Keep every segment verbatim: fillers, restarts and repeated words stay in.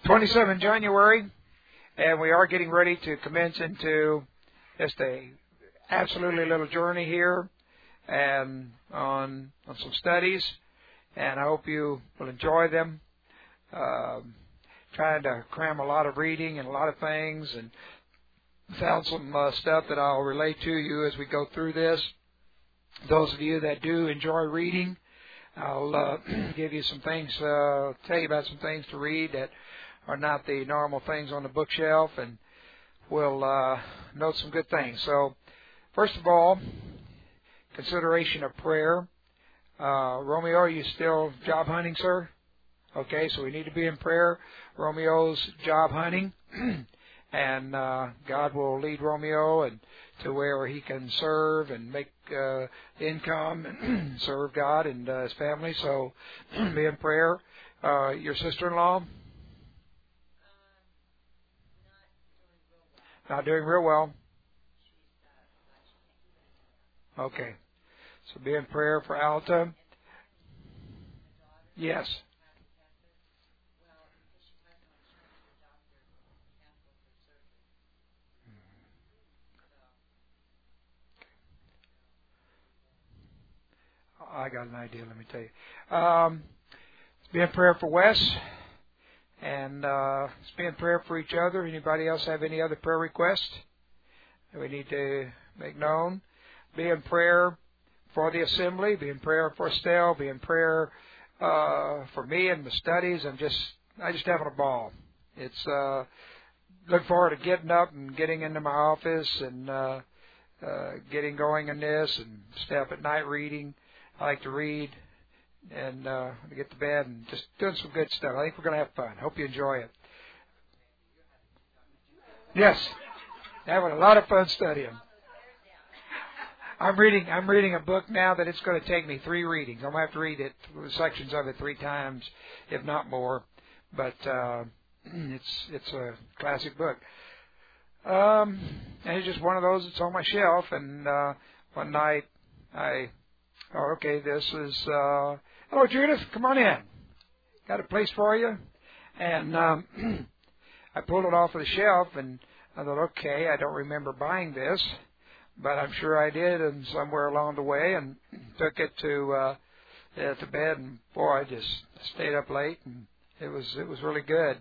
twenty-seventh January, and we are getting ready to commence into just a absolutely little journey here and on, on some studies, and I hope you will enjoy them. Um, trying to cram a lot of reading and a lot of things, and found some uh, stuff that I'll relate to you as we go through this. Those of you that do enjoy reading, I'll uh, give you some things, uh, tell you about some things to read that are not the normal things on the bookshelf, and we'll uh, note some good things. So, first of all, consideration of prayer. Uh, Romeo, are you still job hunting, sir? Okay, so we need to be in prayer. Romeo's job hunting, and uh, God will lead Romeo and to where he can serve and make uh, income and serve God and uh, his family. So be in prayer. Uh, your sister-in-law? Not doing real well. Okay. So be in prayer for Alta. Yes. I got an idea, let me tell you. Um, be in prayer for Wes, and uh, be in prayer for each other. Anybody else have any other prayer requests that we need to make known? Be in prayer for the assembly. Be in prayer for Estelle. Be in prayer uh, for me and the studies. I'm just, I just having a ball. It's uh, look forward to getting up and getting into my office and uh, uh, getting going in this and stay up at night reading. I like to read and uh, to get to bed and just doing some good stuff. I think we're going to have fun. Hope you enjoy it. Yes, having a lot of fun studying. I'm reading. I'm reading a book now that it's going to take me three readings. I'm going to have to read it, sections of it, three times, if not more. But uh, it's it's a classic book. Um, and it's just one of those that's on my shelf. And uh, one night I. Oh, okay, this is, uh, hello, Judith, come on in. Got a place for you? And um, I pulled it off of the shelf, and I thought, okay, I don't remember buying this, but I'm sure I did, and somewhere along the way, and took it to uh, to bed, and boy, I just stayed up late, and it was it was really good.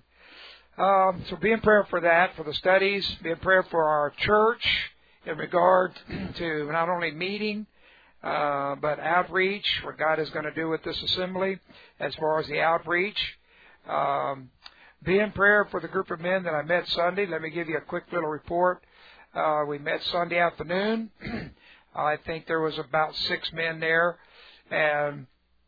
Um, so be in prayer for that, for the studies. Be in prayer for our church in regard to not only meeting, Uh, but outreach, what God is going to do with this assembly as far as the outreach. Um, be in prayer for the group of men that I met Sunday. Let me give you a quick little report. Uh, we met Sunday afternoon. I think there was about six men there, and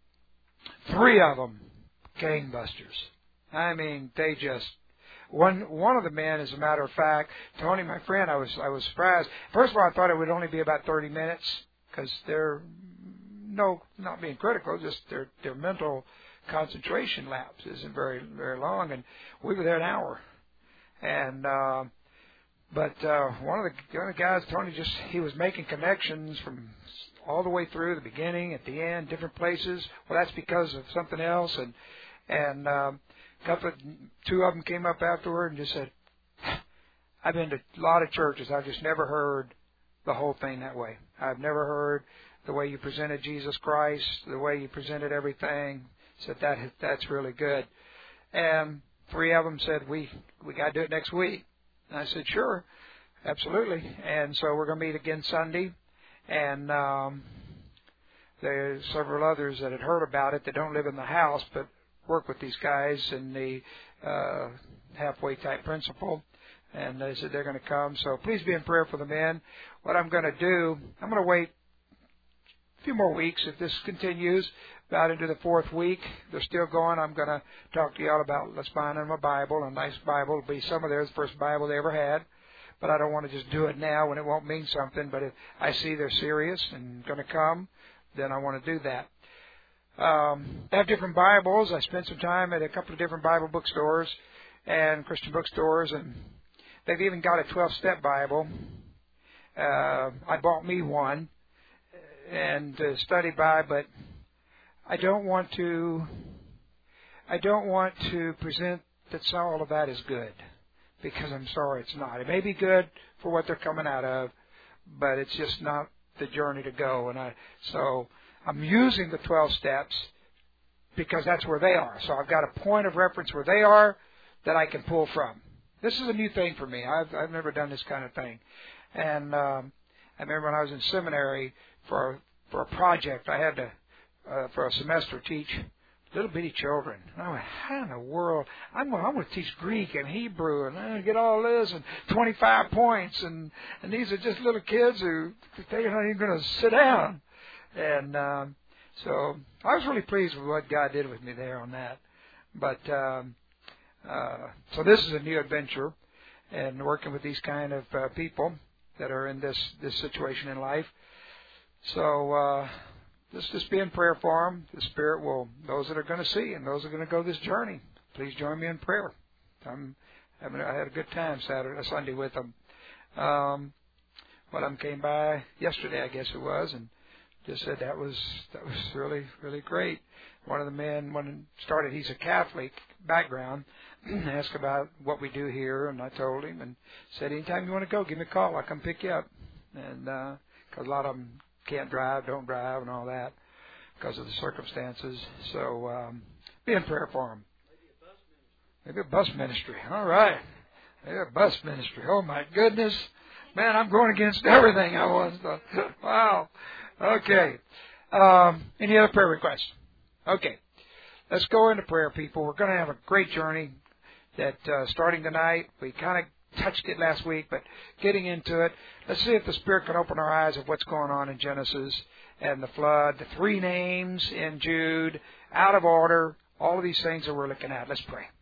three of them gangbusters. I mean, they just One one of the men, as a matter of fact, Tony, my friend, I was I was surprised. First of all, I thought it would only be about thirty minutes. Because they're, no, not being critical, just their their mental concentration lapse isn't very very long, and we were there an hour. And uh, but uh, one of the one of the guys, Tony, just he was making connections from all the way through the beginning, at the end, different places. Well, that's because of something else, and and um, a couple, of, two of them came up afterward and just said, "I've been to a lot of churches, I've just never heard the whole thing that way. I've never heard the way you presented Jesus Christ, the way you presented everything." Said that that's really good. And three of them said, we we got to do it next week. And I said, sure, absolutely. And so we're going to meet again Sunday. And um, there's several others that had heard about it that don't live in the house but work with these guys in the uh, halfway type principle. And they said they're going to come. So please be in prayer for the men. What I'm going to do, I'm going to wait a few more weeks if this continues, about into the fourth week. They're still going. I'm going to talk to y'all about, let's find them a Bible, a nice Bible. It'll be some of theirs, the first Bible they ever had. But I don't want to just do it now when it won't mean something. But if I see they're serious and going to come, then I want to do that. Um, I have different Bibles. I spent some time at a couple of different Bible bookstores and Christian bookstores, and they've even got a twelve-step Bible. Uh, I bought me one and to study by, but I don't want to. I don't want to present that all of that is good, because I'm sorry it's not. It may be good for what they're coming out of, but it's just not the journey to go. And I so I'm using the twelve steps because that's where they are. So I've got a point of reference where they are that I can pull from. This is a new thing for me. I've I've never done this kind of thing. And um, I remember when I was in seminary for for a project, I had to uh, for a semester teach little bitty children. And I went, how in the world? I'm going, I'm going to teach Greek and Hebrew, and I'm going to get all this and twenty-five points, and and these are just little kids who they're not even going to sit down. And um, so I was really pleased with what God did with me there on that. But um, uh, so this is a new adventure, and working with these kind of uh, people that are in this this situation in life. So. Uh, Let's just be in prayer for them. The Spirit will, those that are going to see and those that are going to go this journey, please join me in prayer. I'm having, I had a good time Saturday, Sunday with them. Um, one of them came by yesterday, I guess it was, and just said that was that was really really great. One of the men, when started, he's a Catholic background, asked about what we do here, and I told him, and said, anytime you want to go, give me a call. I'll come pick you up, and because uh, a lot of them can't drive, don't drive, and all that because of the circumstances. So um, be in prayer for them. Maybe a bus ministry. All right. Maybe a bus ministry. Oh, my goodness. Man, I'm going against everything I once thought. Wow. Okay. Um, any other prayer requests? Okay. Let's go into prayer, people. We're going to have a great journey that uh, starting tonight, we kind of touched it last week, but getting into it, let's see if the Spirit can open our eyes of what's going on in Genesis and the flood, the three names in Jude, out of order, all of these things that we're looking at. Let's pray.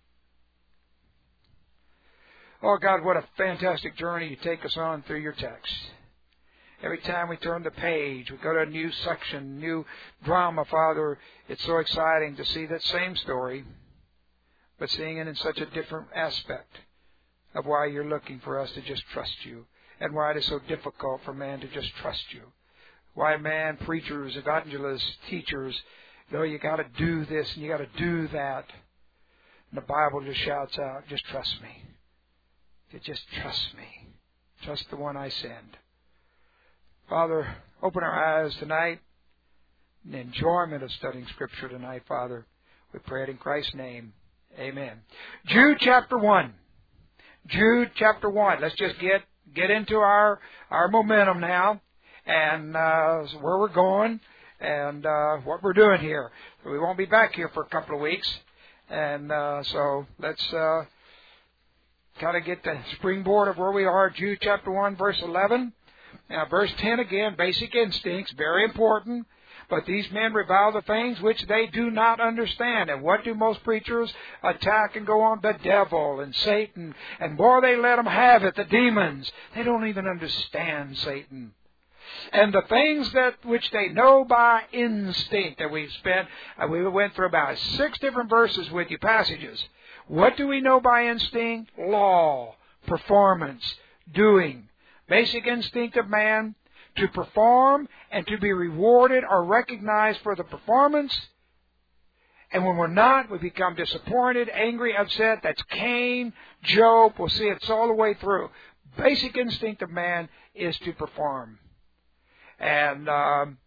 Oh, God, what a fantastic journey you take us on through your text. Every time we turn the page, we go to a new section, new drama, Father. It's so exciting to see that same story, but seeing it in such a different aspect of why you're looking for us to just trust you, and why it is so difficult for man to just trust you. Why man, preachers, evangelists, teachers, though you got to do this and you got to do that. And the Bible just shouts out, just trust me. You just trust me. Trust the one I send. Father, open our eyes tonight in the enjoyment of studying Scripture tonight, Father. We pray it in Christ's name. Amen. Jude chapter one. Jude chapter one. Let's just get get into our our momentum now, and uh, where we're going, and uh, what we're doing here. We won't be back here for a couple of weeks, and uh, so let's uh, kind of get the springboard of where we are. Jude chapter one, verse eleven. Now, verse ten again, basic instincts, very important. But these men revile the things which they do not understand. And what do most preachers attack and go on? The devil and Satan. And boy, they let them have it, the demons. They don't even understand Satan. And the things that which they know by instinct that we've spent, uh, we went through about six different verses with you, passages. What do we know by instinct? Law, performance, doing. Basic instinct of man. To perform and to be rewarded or recognized for the performance. And when we're not, we become disappointed, angry, upset. That's Cain, Job. We'll see it's all the way through. Basic instinct of man is to perform. And um,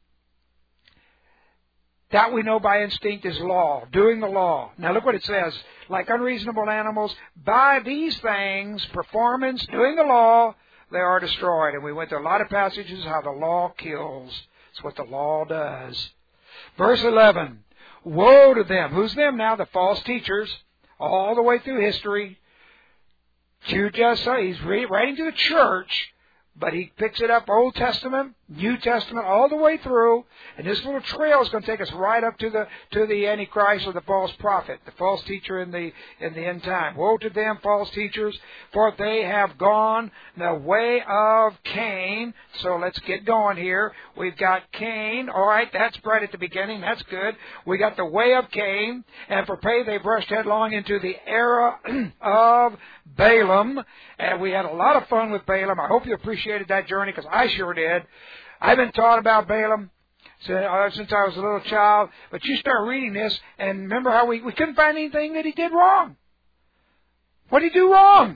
that we know by instinct is law, doing the law. Now look what it says. Like unreasonable animals, by these things, performance, doing the law, they are destroyed. And we went through a lot of passages how the law kills. It's what the law does. Verse eleven. Woe to them. Who's them now? The false teachers. All the way through history. Jude just said he's writing to the church, but he picks it up Old Testament, New Testament, all the way through. And this little trail is going to take us right up to the to the Antichrist or the false prophet, the false teacher in the in the end time. Woe to them, false teachers, for they have gone the way of Cain. So let's get going here. We've got Cain. All right, that's right at the beginning. That's good. We got the way of Cain. And for pay, they brushed headlong into the era of Balaam. And we had a lot of fun with Balaam. I hope you appreciated that journey, because I sure did. I've been taught about Balaam since I was a little child. But you start reading this, and remember how we, we couldn't find anything that he did wrong. What did he do wrong?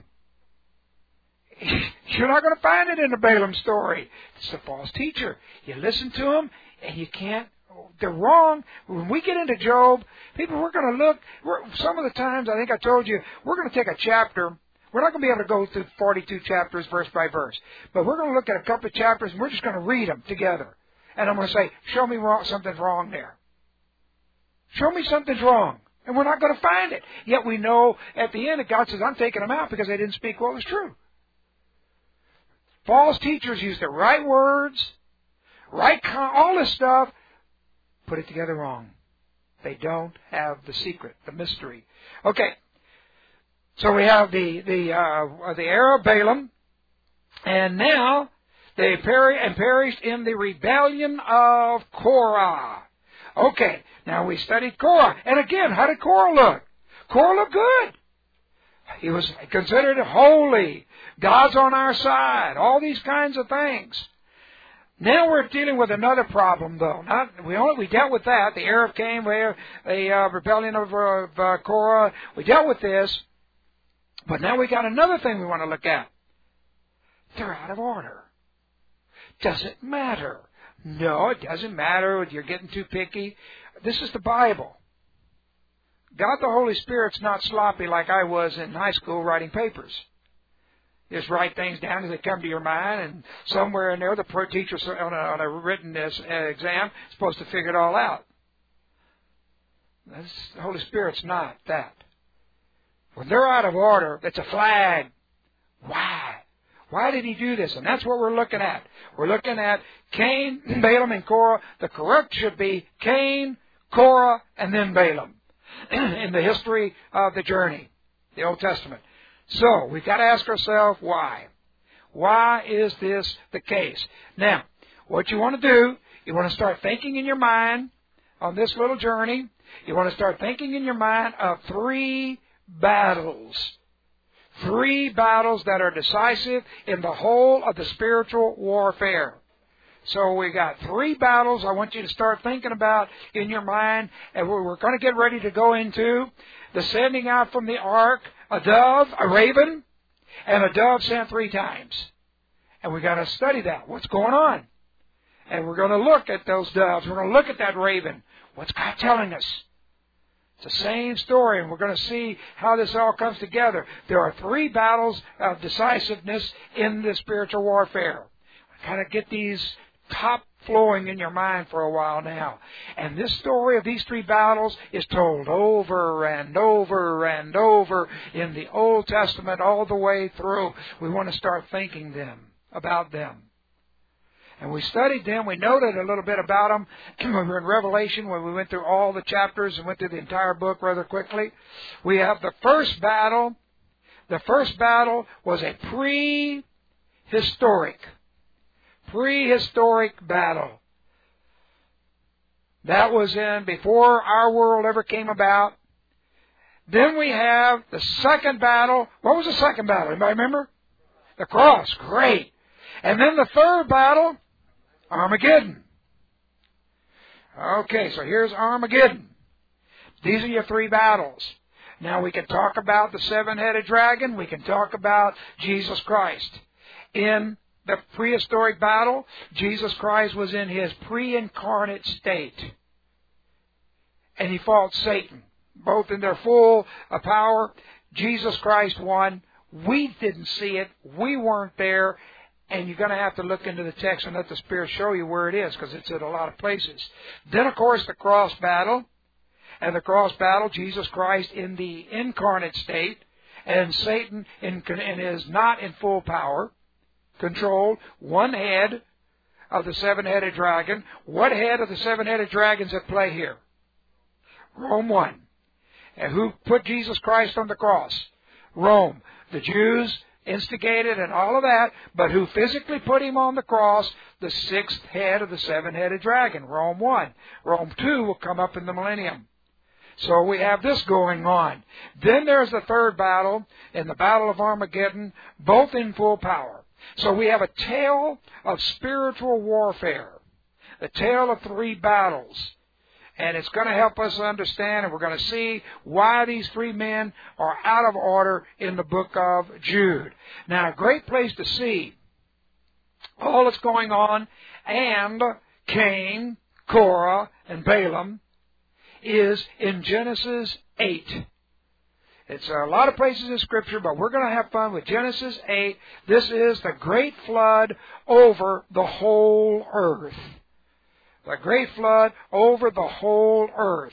You're not going to find it in the Balaam story. It's a false teacher. You listen to them, and you can't. They're wrong. When we get into Job, people, we're going to look. We're, some of the times, I think I told you, we're going to take a chapter. We're not going to be able to go through forty-two chapters verse by verse. But we're going to look at a couple of chapters, and we're just going to read them together. And I'm going to say, show me wrong, something's wrong there. Show me something's wrong. And we're not going to find it. Yet we know at the end that God says, I'm taking them out because they didn't speak what was true. False teachers use the right words, right, all this stuff, put it together wrong. They don't have the secret, the mystery. Okay, so we have the the uh, the era of Balaam, and now they peri- and perished in the rebellion of Korah. Okay, now we studied Korah, and again, how did Korah look? Korah looked good. He was considered holy. God's on our side. All these kinds of things. Now we're dealing with another problem, though. Not we only we dealt with that. The Arab came, where the uh, rebellion of, of uh, Korah. We dealt with this, but now we got another thing we want to look at. They're out of order. Does it matter? No, it doesn't matter. You're getting too picky. This is the Bible. God the Holy Spirit's not sloppy like I was in high school writing papers. Just write things down as they come to your mind, and somewhere in there the pro teacher on a, on a written this, uh, exam is supposed to figure it all out. This, the Holy Spirit's not that. When they're out of order, it's a flag. Why? Why did he do this? And that's what we're looking at. We're looking at Cain, Balaam, and Korah. The correct should be Cain, Korah, and then Balaam in the history of the journey, the Old Testament. So, we've got to ask ourselves why. Why is this the case? Now, what you want to do, you want to start thinking in your mind on this little journey. You want to start thinking in your mind of three battles. Three battles that are decisive in the whole of the spiritual warfare. So we got three battles I want you to start thinking about in your mind, and we're going to get ready to go into the sending out from the ark, a dove, a raven, and a dove sent three times. And we've got to study that. What's going on? And we're going to look at those doves. We're going to look at that raven. What's God telling us? It's the same story, and we're going to see how this all comes together. There are three battles of decisiveness in the spiritual warfare. Kind of get these top flowing in your mind for a while now. And this story of these three battles is told over and over and over in the Old Testament all the way through. We want to start thinking them, about them. And we studied them. We noted a little bit about them when we were in Revelation, when we went through all the chapters and went through the entire book rather quickly. We have the first battle. The first battle was a prehistoric Prehistoric battle. That was in before our world ever came about. Then we have the second battle. What was the second battle? Anybody remember? The cross. Great. And then the third battle, Armageddon. Okay, so here's Armageddon. These are your three battles. Now we can talk about the seven-headed dragon. We can talk about Jesus Christ. In the prehistoric battle, Jesus Christ was in His pre-incarnate state. And He fought Satan, both in their full power. Jesus Christ won. We didn't see it. We weren't there. And you're going to have to look into the text and let the Spirit show you where it is, because it's at a lot of places. Then, of course, the cross battle. And the cross battle, Jesus Christ in the incarnate state, and Satan in, in is not in full power. Controlled, one head of the seven-headed dragon. What head of the seven-headed dragons at play here? Rome won. And who put Jesus Christ on the cross? Rome. The Jews instigated and all of that, but who physically put Him on the cross? The sixth head of the seven-headed dragon. Rome won. Rome two will come up in the millennium. So we have this going on. Then there's the third battle, in the Battle of Armageddon, both in full power. So we have a tale of spiritual warfare, a tale of three battles. And it's going to help us understand, and we're going to see why these three men are out of order in the book of Jude. Now, a great place to see all that's going on, and Cain, Korah, and Balaam, is in Genesis eight. It's a lot of places in Scripture, but we're going to have fun with Genesis eight. This is the great flood over the whole earth. The great flood over the whole earth.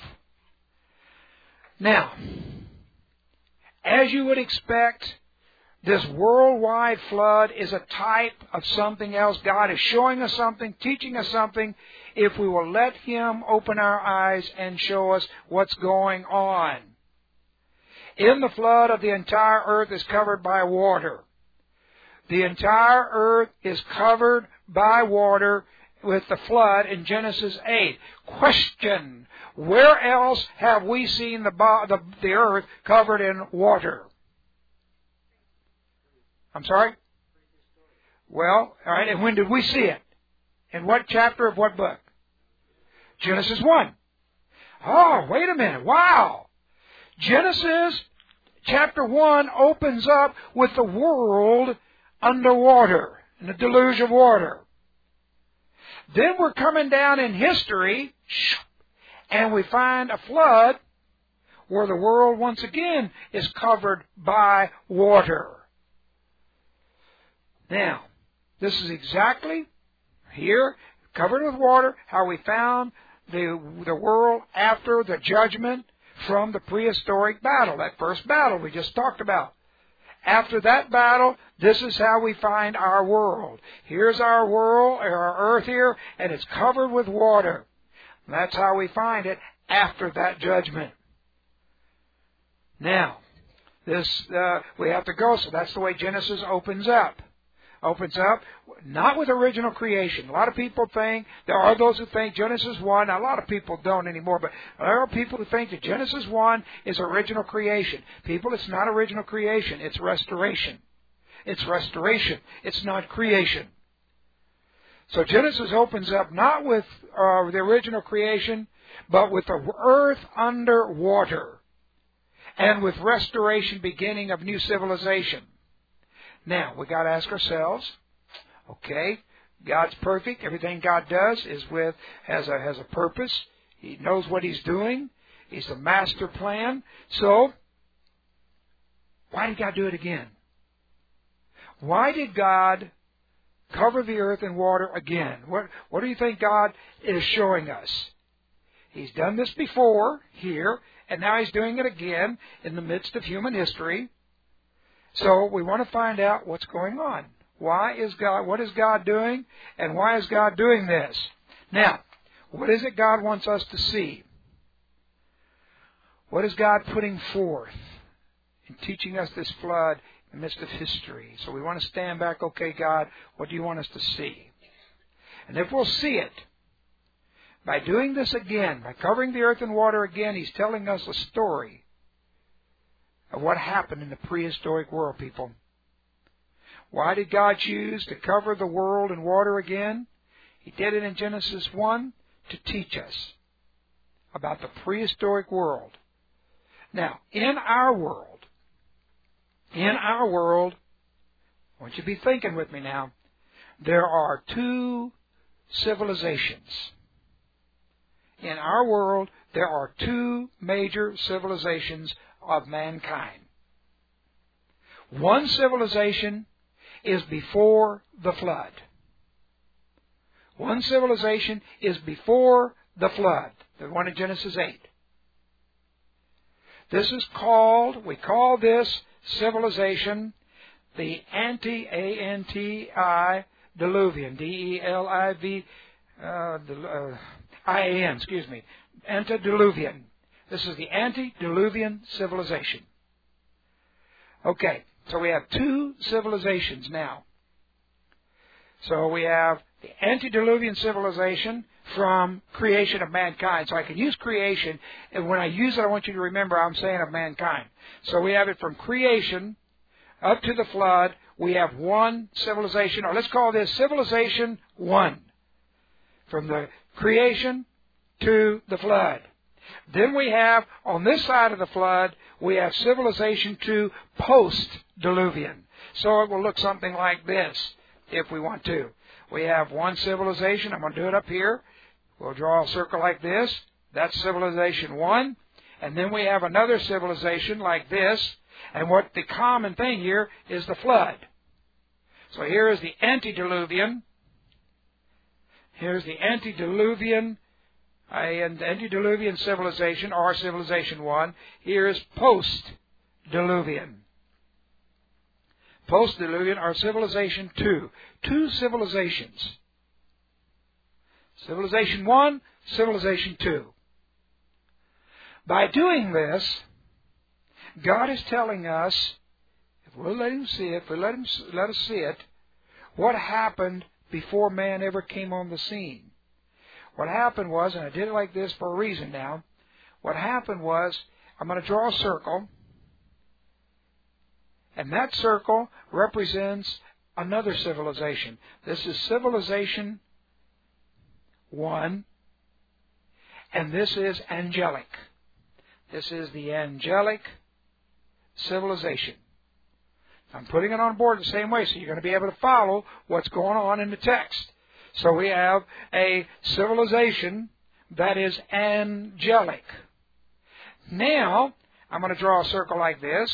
Now, as you would expect, this worldwide flood is a type of something else. God is showing us something, teaching us something, if we will let Him open our eyes and show us what's going on. In the flood of the entire earth is covered by water. The entire earth is covered by water with the flood in Genesis eight. Question: where else have we seen the, the, the earth covered in water? I'm sorry? Well, all right, and when did we see it? In what chapter of what book? Genesis one. Oh, wait a minute. Wow. Genesis chapter one opens up with the world underwater, in a deluge of water. Then we're coming down in history, and we find a flood where the world once again is covered by water. Now, this is exactly here, covered with water, how we found the, the world after the judgment from the prehistoric battle, that first battle we just talked about. After that battle, this is how we find our world. Here's our world, our earth here, and it's covered with water. That's how we find it after that judgment. Now, this uh, we have to go, so that's the way Genesis opens up. Opens up, not with original creation. A lot of people think, there are those who think Genesis one, now a lot of people don't anymore, but there are people who think that Genesis one is original creation. People, it's not original creation, it's restoration. It's restoration, it's not creation. So Genesis opens up not with uh, the original creation, but with the earth under water, and with restoration beginning of new civilization. Now, we got to ask ourselves, okay, God's perfect. Everything God does is with has a has a purpose. He knows what He's doing. He's the master plan. So, why did God do it again? Why did God cover the earth in water again? What what do you think God is showing us? He's done this before here, and now He's doing it again in the midst of human history. So we want to find out what's going on. Why is God, what is God doing, and why is God doing this? Now, what is it God wants us to see? What is God putting forth in teaching us this flood in the midst of history? So we want to stand back, okay, God, what do you want us to see? And if we'll see it, by doing this again, by covering the earth in water again, He's telling us a story of what happened in the prehistoric world, people. Why did God choose to cover the world in water again? He did it in Genesis one to teach us about the prehistoric world. Now, in our world, in our world, I want you to be thinking with me now, there are two civilizations. In our world, there are two major civilizations of mankind. One civilization is before the flood. One civilization is before the flood, the one in Genesis eight. This is called, we call this civilization the anti, A N T I, Diluvian, D E L I V, uh, I A N, excuse me, antediluvian. This is the antediluvian civilization. Okay, so we have two civilizations now. So we have the antediluvian civilization from creation of mankind. So I can use creation, and when I use it, I want you to remember I'm saying of mankind. So we have it from creation up to the flood. We have one civilization, or let's call this civilization one. From the creation to the flood. Then we have, on this side of the flood, we have civilization two post-diluvian. So it will look something like this, if we want to. We have one civilization. I'm going to do it up here. We'll draw a circle like this. That's civilization one. And then we have another civilization like this. And what the common thing here is the flood. So here is the antediluvian. Here's the antediluvian uh, and antediluvian civilization, or civilization one. Here is post-diluvian. Post-diluvian or civilization two. Two civilizations. Civilization one, civilization two. By doing this, God is telling us, if we'll let Him see it, if we let Him let us see it, what happened before man ever came on the scene. What happened was, and I did it like this for a reason now, what happened was, I'm going to draw a circle, and that circle represents another civilization. This is civilization one, and this is angelic. This is the angelic civilization. I'm putting it on board the same way, so you're going to be able to follow what's going on in the text. So we have a civilization that is angelic. Now, I'm going to draw a circle like this.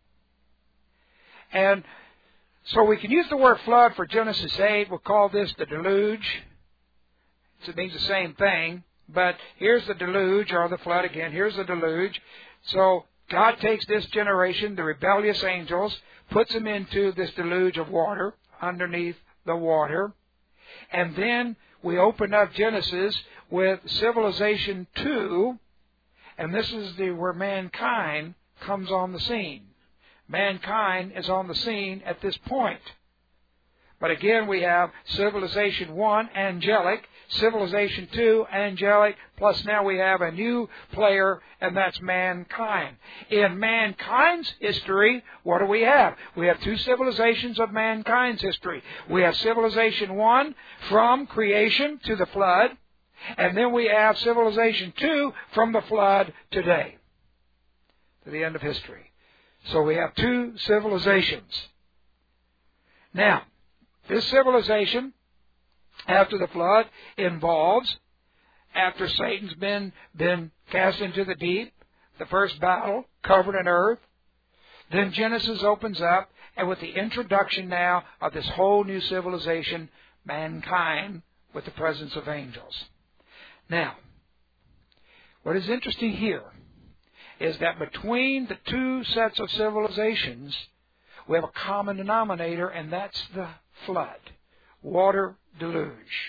And so we can use the word flood for Genesis eight. We'll call this the deluge. It means the same thing. But here's the deluge, or the flood again. Here's the deluge. So God takes this generation, the rebellious angels, puts them into this deluge of water, underneath the water. And then we open up Genesis with civilization two, and this is the where mankind comes on the scene. Mankind is on the scene at this point. But again, we have civilization one, angelic, civilization two, angelic, plus now we have a new player, and that's mankind. In mankind's history, what do we have? We have two civilizations of mankind's history. We have civilization one from creation to the flood, and then we have civilization two from the flood today, to the end of history. So we have two civilizations. Now, this civilization, after the flood, involves, after Satan's been, been cast into the deep, the first battle, covered in earth, then Genesis opens up, and with the introduction now of this whole new civilization, mankind, with the presence of angels. Now, what is interesting here is that between the two sets of civilizations, we have a common denominator, and that's the flood, water deluge.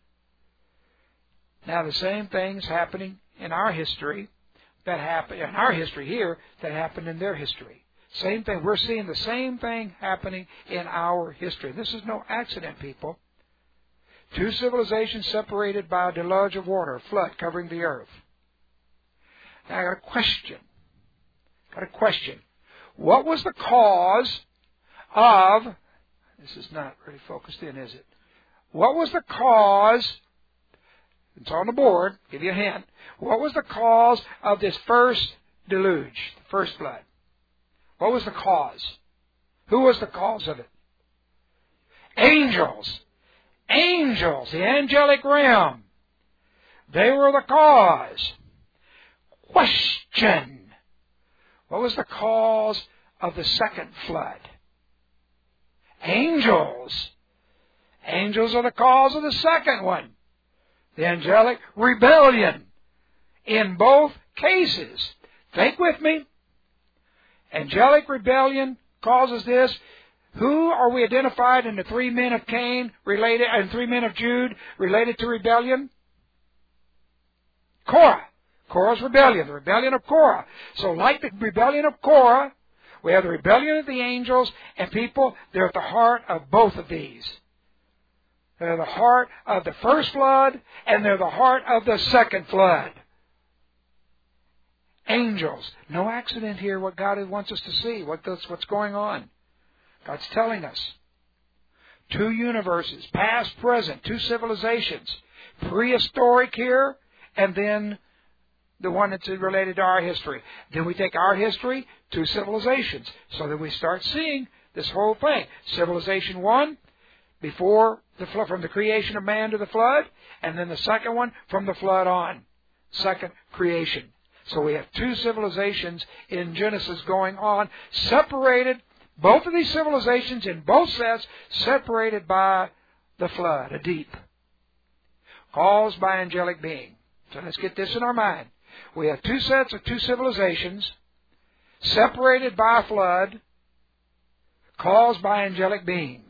Now the same thing's happening in our history that happened in our history here that happened in their history. Same thing. We're seeing the same thing happening in our history. This is no accident, people. Two civilizations separated by a deluge of water, a flood covering the earth. Now I got a question. Got a question. What was the cause of... This is not really focused in, is it? What was the cause... It's on the board. Give you a hint. What was the cause of this first deluge, the first flood? What was the cause? Who was the cause of it? Angels. Angels, the angelic realm. They were the cause. Question. What was the cause of the second flood? Angels. Angels are the cause of the second one. The angelic rebellion. In both cases. Think with me. Angelic rebellion causes this. Who are we identified in the three men of Cain related, and three men of Jude related to rebellion? Korah. Korah's rebellion, the rebellion of Korah. So like the rebellion of Korah, we have the rebellion of the angels, and people, they're at the heart of both of these. They're the heart of the first flood, and they're the heart of the second flood. Angels. No accident here what God wants us to see, what that's, what's going on. God's telling us. Two universes, past, present, two civilizations. Prehistoric here, and then the one that's related to our history. Then we take our history to civilizations, so that we start seeing this whole thing. Civilization one, before the flood, from the creation of man to the flood, and then the second one from the flood on. Second, creation. So we have two civilizations in Genesis going on, separated, both of these civilizations in both sets, separated by the flood, a deep, caused by angelic being. So let's get this in our mind. We have two sets of two civilizations, separated by a flood, caused by angelic beings.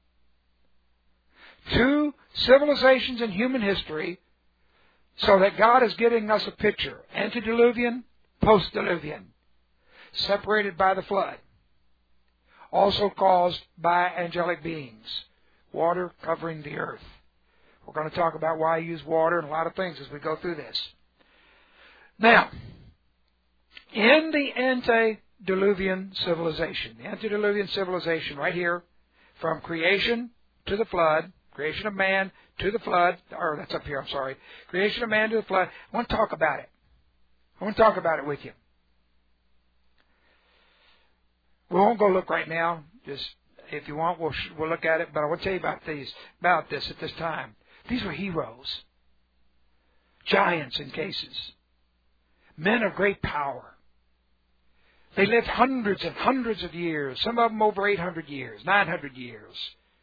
Two civilizations in human history, so that God is giving us a picture, antediluvian, post-diluvian, separated by the flood, also caused by angelic beings, water covering the earth. We're going to talk about why I use water and a lot of things as we go through this. Now, in the antediluvian civilization, the antediluvian civilization right here, from creation to the flood, creation of man to the flood, or that's up here, I'm sorry, creation of man to the flood, I want to talk about it. I want to talk about it with you. We won't go look right now. Just, if you want, we'll, we'll look at it, but I want to tell you about these, about this at this time. These were heroes, giants in cases, men of great power. They lived hundreds and hundreds of years, some of them over eight hundred years, nine hundred years.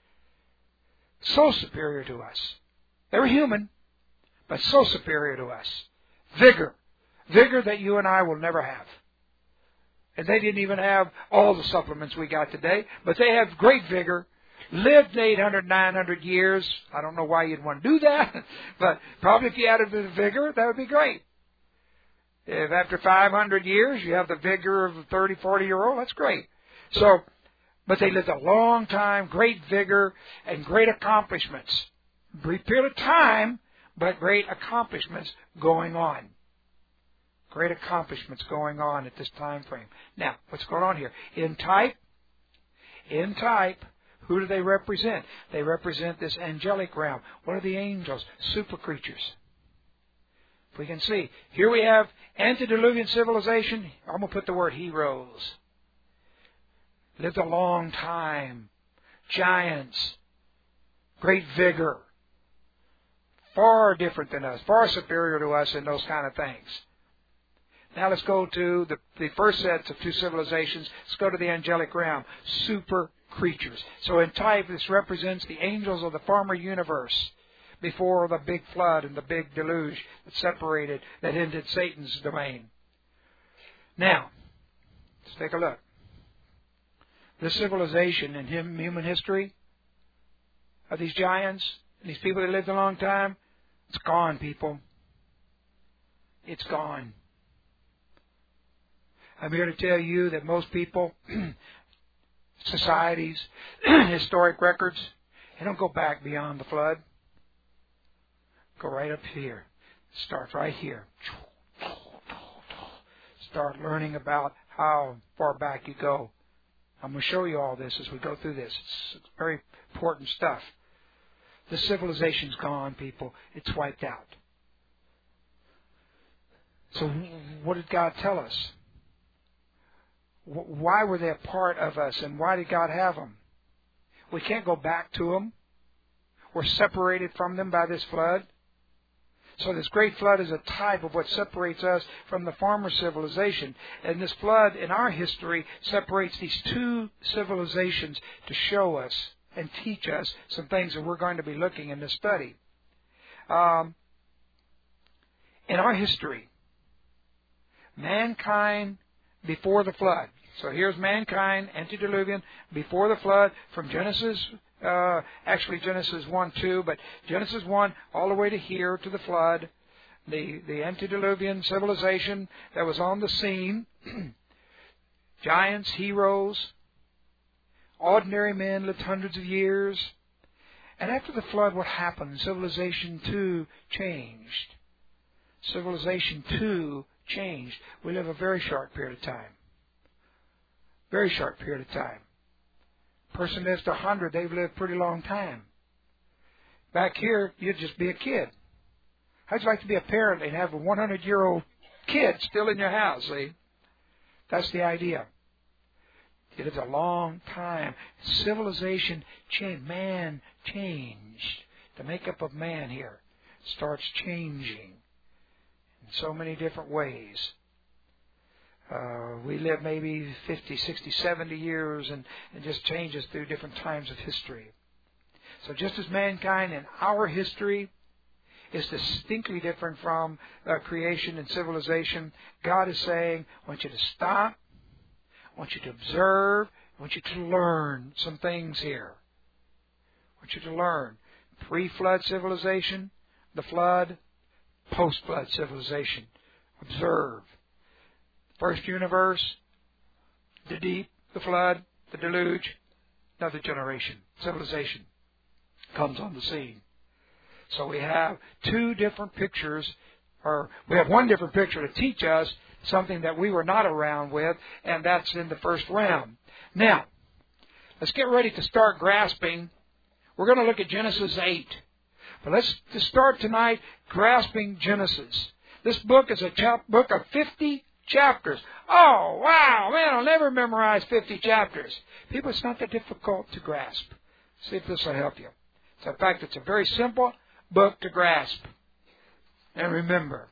So superior to us. They were human, but so superior to us. Vigor. Vigor that you and I will never have. And they didn't even have all the supplements we got today, but they have great vigor. Lived eight hundred, nine hundred years. I don't know why you'd want to do that, but probably if you added the vigor, that would be great. If after five hundred years you have the vigor of a thirty, forty-year-old, that's great. So, but they lived a long time, great vigor, and great accomplishments. Brief period of time, but great accomplishments going on. Great accomplishments going on at this time frame. Now, what's going on here? In type, in type, who do they represent? They represent this angelic realm. What are the angels? Super creatures. If we can see, here we have antediluvian civilization. I'm going to put the word heroes. Lived a long time. Giants. Great vigor. Far different than us. Far superior to us in those kind of things. Now let's go to the, the first sets of two civilizations. Let's go to the angelic realm. Super creatures. So in type, this represents the angels of the former universe before the big flood and the big deluge that separated, that ended Satan's domain. Now, let's take a look. This civilization in human history of these giants, and these people that lived a long time, it's gone, people. It's gone. I'm here to tell you that most people, societies, historic records, they don't go back beyond the flood. Go right up here. Start right here. Start learning about how far back you go. I'm going to show you all this as we go through this. It's very important stuff. The civilization's gone, people. It's wiped out. So what did God tell us? Why were they a part of us, and why did God have them? We can't go back to them. We're separated from them by this flood. So this great flood is a type of what separates us from the former civilization. And this flood in our history separates these two civilizations to show us and teach us some things that we're going to be looking in this study. Um, in our history, mankind before the flood. So here's mankind, antediluvian, before the flood, from Genesis, uh, actually Genesis one, two, but Genesis one all the way to here, to the flood, the, the antediluvian civilization that was on the scene, giants, heroes, ordinary men lived hundreds of years. And after the flood, what happened? Civilization two changed. Civilization two changed. We live a very short period of time. Very short period of time. Person lives to one hundred, they've lived a pretty long time. Back here, you'd just be a kid. How'd you like to be a parent and have a one hundred year old kid still in your house? See? That's the idea. It is a long time. Civilization changed. Man changed. The makeup of man here starts changing in so many different ways. Uh, we live maybe fifty, sixty, seventy years and it just changes through different times of history. So just as mankind in our history is distinctly different from uh, creation and civilization, God is saying, I want you to stop, I want you to observe, I want you to learn some things here. I want you to learn pre-flood civilization, the flood, post-flood civilization. Observe. First universe, the deep, the flood, the deluge, another generation, civilization comes on the scene. So we have two different pictures, or we have one different picture to teach us something that we were not around with, and that's in the first realm. Now, let's get ready to start grasping. We're going to look at Genesis eight. But let's just start tonight grasping Genesis. This book is a chap- book of fifty chapters. Oh, wow, man, I'll never memorize fifty chapters. People, it's not that difficult to grasp. See if this will help you. So, in fact, it's a very simple book to grasp. And remember,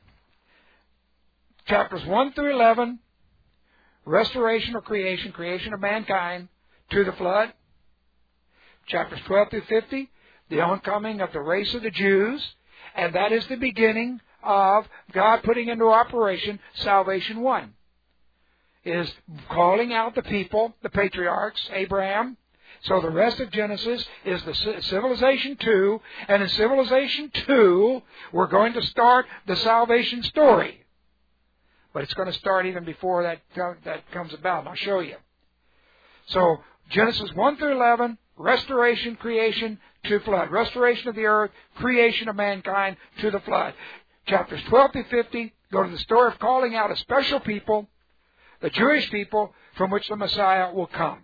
chapters one through eleven, restoration or creation, creation of mankind to the flood. Chapters twelve through fifty, the oncoming of the race of the Jews, and that is the beginning of God putting into operation salvation one. Is calling out the people, the patriarchs, Abraham. So the rest of Genesis is the civilization two, and in civilization two, we're going to start the salvation story. But it's going to start even before that, that comes about, and I'll show you. So Genesis one through eleven, restoration, creation to flood. Restoration of the earth, creation of mankind to the flood. Chapters twelve through fifty go to the story of calling out a special people, the Jewish people, from which the Messiah will come.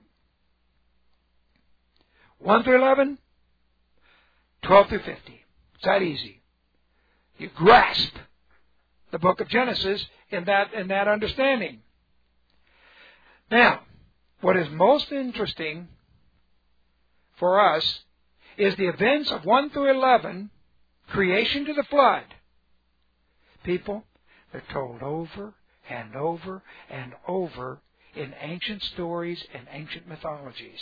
one through eleven, twelve through fifty. It's that easy. You grasp the book of Genesis in that, in that understanding. Now, what is most interesting for us is the events of one through eleven, creation to the flood. People, they're told over and over and over in ancient stories and ancient mythologies.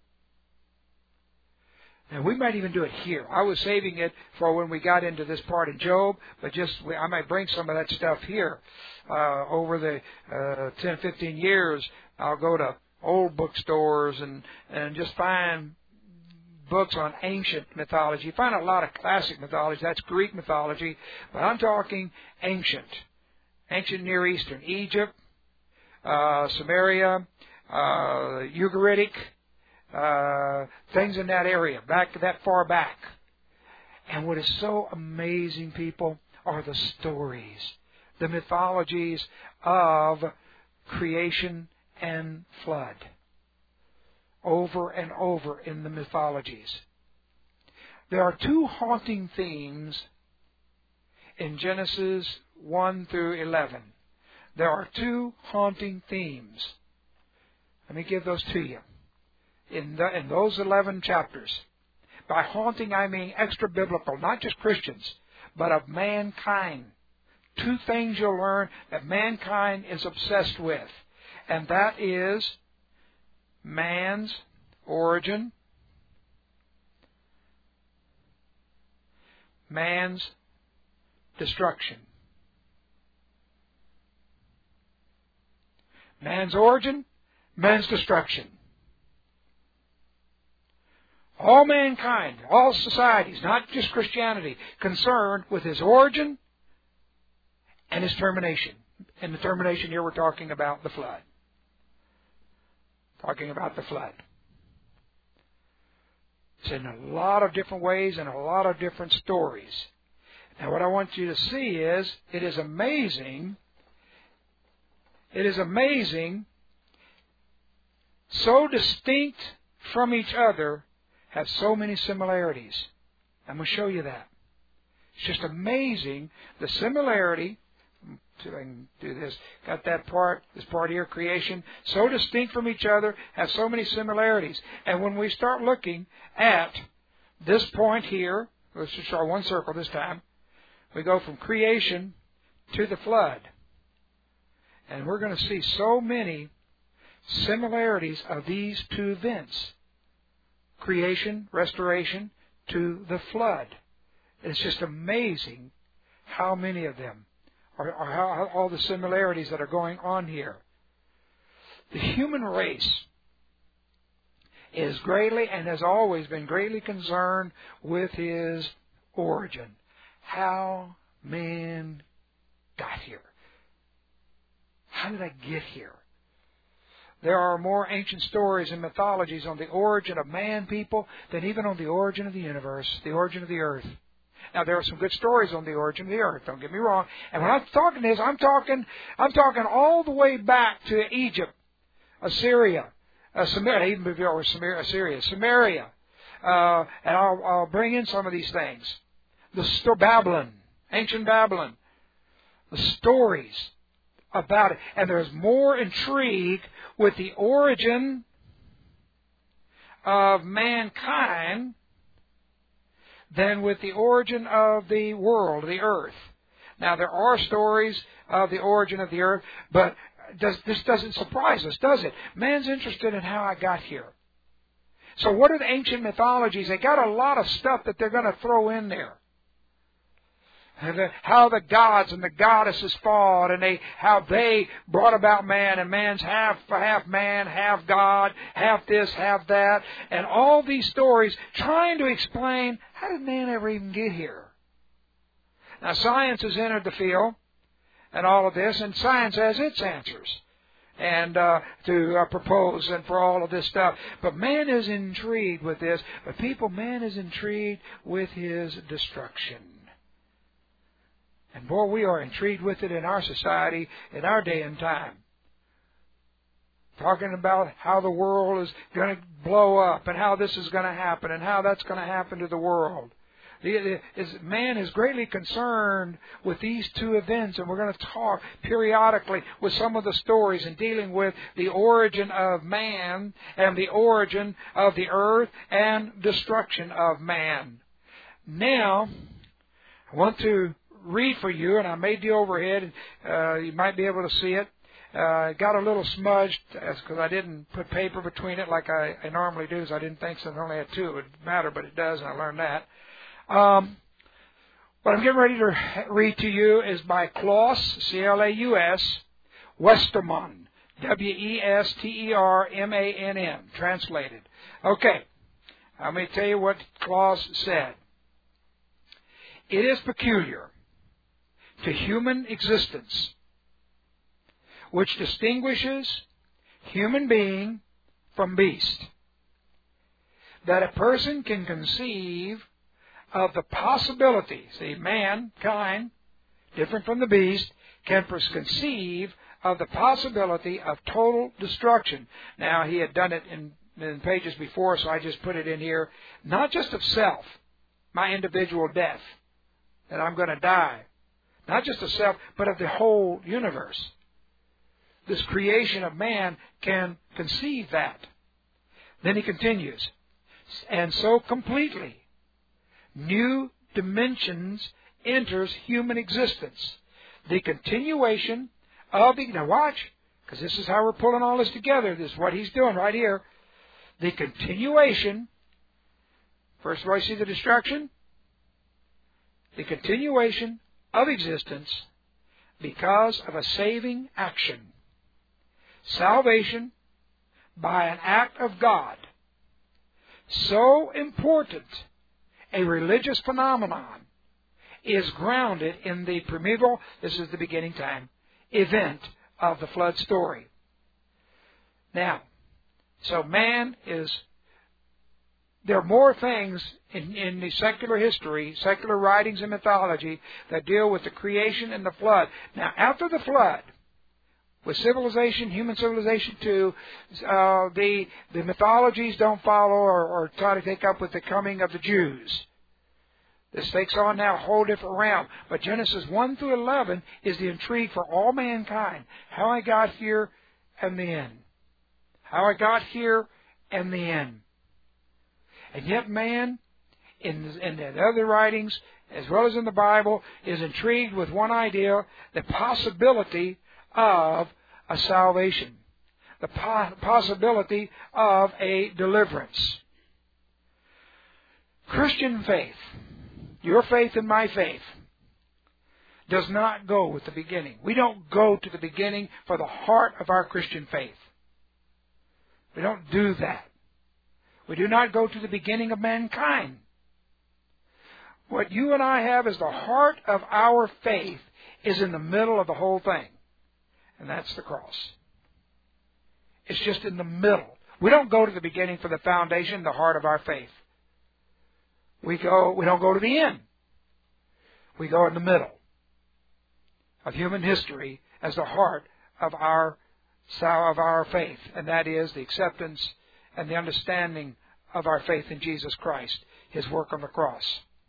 And we might even do it here. I was saving it for when we got into this part of Job, but just I might bring some of that stuff here. Uh, over the uh, ten, fifteen years, I'll go to old bookstores and, and just find books on ancient mythology. You find a lot of classic mythology. That's Greek mythology. But I'm talking ancient. Ancient Near Eastern. Egypt, uh, Samaria, uh, Ugaritic, uh, things in that area, back that far back. And what is so amazing, people, are the stories, the mythologies of creation and flood. Over and over in the mythologies. There are two haunting themes in Genesis one through eleven. There are two haunting themes. Let me give those to you. In, the, in those eleven chapters. By haunting, I mean extra-biblical, not just Christians, but of mankind. Two things you'll learn that mankind is obsessed with. And that is man's origin, man's destruction. Man's origin, man's destruction. All mankind, all societies, not just Christianity, concerned with his origin and his termination. In the termination here we're talking about the flood. Talking about the flood. It's in a lot of different ways and a lot of different stories. Now what I want you to see is, it is amazing, it is amazing, so distinct from each other, have so many similarities. I'm going to show you that. It's just amazing the similarity. See if I can do this. Got that part, this part here, creation, so distinct from each other, has so many similarities. And when we start looking at this point here, let's just draw one circle this time. We go from creation to the flood. And we're going to see so many similarities of these two events. Creation, restoration, to the flood. It's just amazing how many of them are, are how, how, all the similarities that are going on here. The human race is greatly and has always been greatly concerned with his origin. How man got here. How did I get here? There are more ancient stories and mythologies on the origin of man, people, than even on the origin of the universe, the origin of the earth. Now, there are some good stories on the origin of the earth, don't get me wrong. And when I'm talking this, I'm talking, I'm talking all the way back to Egypt, Assyria, uh, Samaria, even before Assyria, Samaria. Uh, and I'll, I'll bring in some of these things. The sto- Babylon, ancient Babylon, the stories about it. And there's more intrigue with the origin of mankind than with the origin of the world, the earth. Now, there are stories of the origin of the earth, but does, this doesn't surprise us, does it? Man's interested in how I got here. So what are the ancient mythologies? They got a lot of stuff that they're going to throw in there. And the, how the gods and the goddesses fought, and they how they brought about man, and man's half half man, half God, half this, half that, and all these stories trying to explain how did man ever even get here. Now science has entered the field, and all of this, and science has its answers, and uh, to uh, propose and for all of this stuff. But man is intrigued with this. But people, man is intrigued with his destruction. And boy, we are intrigued with it in our society, in our day and time. Talking about how the world is going to blow up, and how this is going to happen, and how that's going to happen to the world. The, the, is, man is greatly concerned with these two events, and we're going to talk periodically with some of the stories and dealing with the origin of man and the origin of the earth and destruction of man. Now, I want to read for you, and I made the overhead. Uh, you might be able to see it. Uh, it got a little smudged because I didn't put paper between it like I, I normally do. So I didn't think since I only had two it would matter, but it does, and I learned that. Um, what I'm getting ready to read to you is by Klaus, C L A U S, Westermann, W E S T E R M A N N, translated. Okay, let me tell you what Klaus said. It is peculiar to human existence, which distinguishes human being from beast, that a person can conceive of the possibility, see, mankind, different from the beast, can conceive of the possibility of total destruction. Now, he had done it in, in pages before, so I just put it in here, not just of self, my individual death, that I'm going to die. Not just of self, but of the whole universe. This creation of man can conceive that. Then he continues, and so completely, new dimensions enters human existence. The continuation of the, now watch, because this is how we're pulling all this together. This is what he's doing right here. The continuation, first of all, you see the destruction? The continuation of existence because of a saving action. Salvation by an act of God. So important a religious phenomenon is grounded in the primeval, this is the beginning time, event of the flood story. Now, so man is, there are more things in, in the secular history, secular writings and mythology that deal with the creation and the flood. Now, after the flood, with civilization, human civilization too, uh, the the mythologies don't follow or, or try to take up with the coming of the Jews. This takes on now a whole different realm. But Genesis one through eleven is the intrigue for all mankind. How I got here and the end. How I got here and the end. And yet man, in, in the other writings, as well as in the Bible, is intrigued with one idea, the possibility of a salvation. The po- possibility of a deliverance. Christian faith, your faith and my faith, does not go with the beginning. We don't go to the beginning for the heart of our Christian faith. We don't do that. We do not go to the beginning of mankind. What you and I have as the heart of our faith is in the middle of the whole thing. And that's the cross. It's just in the middle. We don't go to the beginning for the foundation, the heart of our faith. We go, we don't go to the end. We go in the middle of human history as the heart of our, of our faith. And that is the acceptance and the understanding of our faith in Jesus Christ, His work on the cross.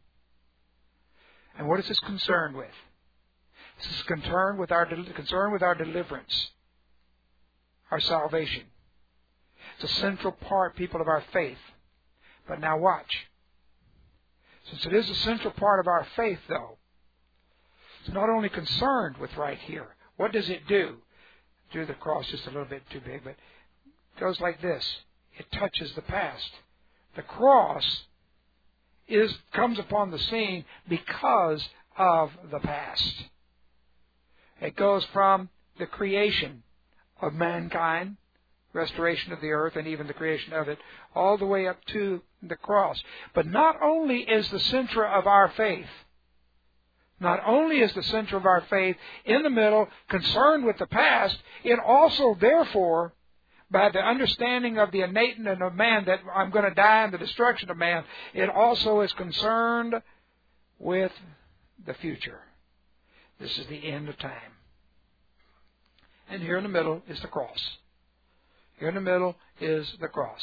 And what is this concerned with? This is concerned with our, concerned with our deliverance, our salvation. It's a central part, people, of our faith. But now watch. Since it is a central part of our faith, though, it's not only concerned with right here. What does it do? Do the cross just a little bit too big, but it goes like this. It touches the past. The cross is comes upon the scene because of the past. It goes from the creation of mankind, restoration of the earth, and even the creation of it, all the way up to the cross. But not only is the center of our faith, not only is the center of our faith in the middle concerned with the past, it also, therefore, by the understanding of the innate of man that I'm going to die in the destruction of man, it also is concerned with the future. This is the end of time. And here in the middle is the cross. Here in the middle is the cross.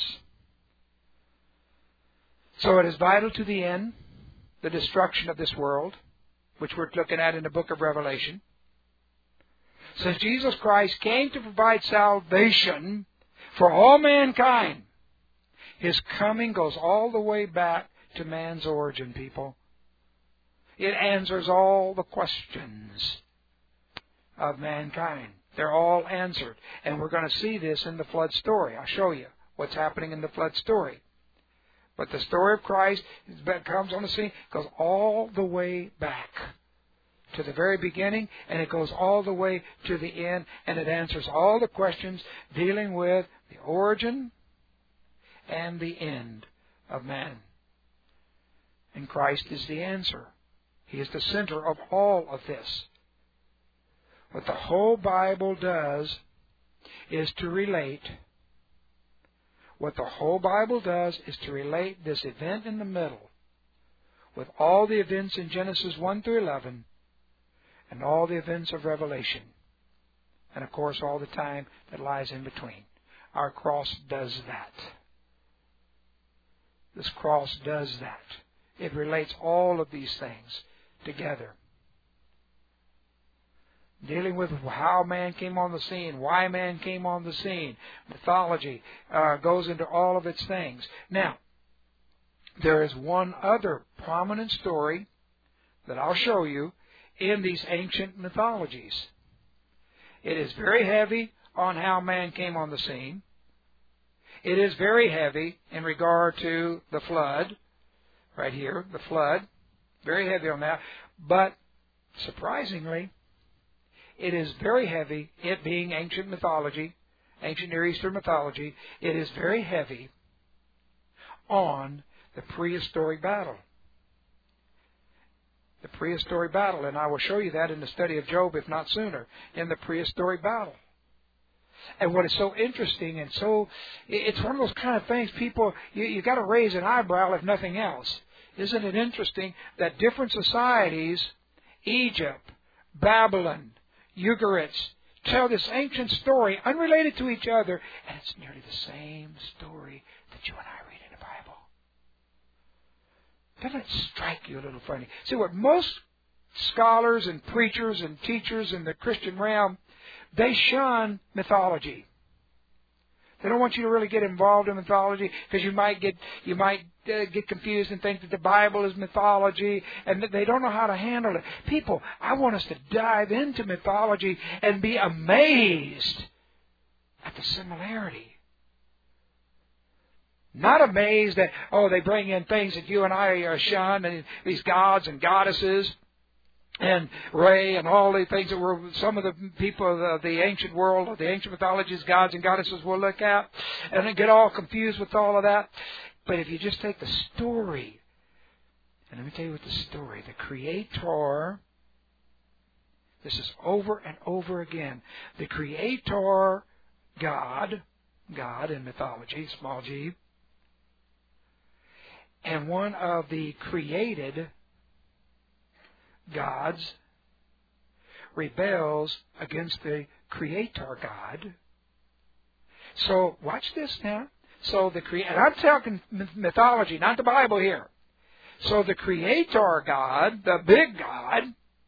So it is vital to the end, the destruction of this world, which we're looking at in the book of Revelation. Since Jesus Christ came to provide salvation for all mankind, His coming goes all the way back to man's origin, people. It answers all the questions of mankind. They're all answered. And we're going to see this in the flood story. I'll show you what's happening in the flood story. But the story of Christ comes on the scene, goes all the way back to the very beginning, and it goes all the way to the end, and it answers all the questions dealing with the origin and the end of man. And Christ is the answer. He is the center of all of this. What the whole Bible does is to relate. What the whole Bible does is to relate this event in the middle with all the events in Genesis one through eleven and all the events of Revelation. And, of course, all the time that lies in between. Our cross does that. This cross does that. It relates all of these things together. Dealing with how man came on the scene, why man came on the scene. Mythology uh, goes into all of its things. Now, there is one other prominent story that I'll show you in these ancient mythologies. It is very heavy on how man came on the scene. It is very heavy in regard to the flood. Right here, the flood. Very heavy on that. But, surprisingly, it is very heavy, it being ancient mythology, ancient Near Eastern mythology, it is very heavy on the prehistoric battle. The prehistoric battle, and I will show you that in the study of Job, if not sooner, in the prehistoric battle. And what is so interesting and so, it's one of those kind of things, people, you, you got to raise an eyebrow if nothing else. Isn't it interesting that different societies, Egypt, Babylon, Ugaritz, tell this ancient story unrelated to each other, and it's nearly the same story that you and I read in the Bible. Doesn't it strike you a little funny? See, what most scholars and preachers and teachers in the Christian realm, they shun mythology. They don't want you to really get involved in mythology because you might get you might uh, get confused and think that the Bible is mythology, and that they don't know how to handle it. People, I want us to dive into mythology and be amazed at the similarity. Not amazed that, oh, they bring in things that you and I uh, shun, and these gods and goddesses, and Ray and all the things that were some of the people of the, the ancient world, of the ancient mythologies, gods and goddesses will look at, and then get all confused with all of that. But if you just take the story, and let me tell you what the story, the Creator, this is over and over again, the Creator, God, God in mythology, small g, and one of the created gods rebels against the Creator God. So watch this now. So the cre- and I'm talking mythology, not the Bible here. So the Creator God, the big God,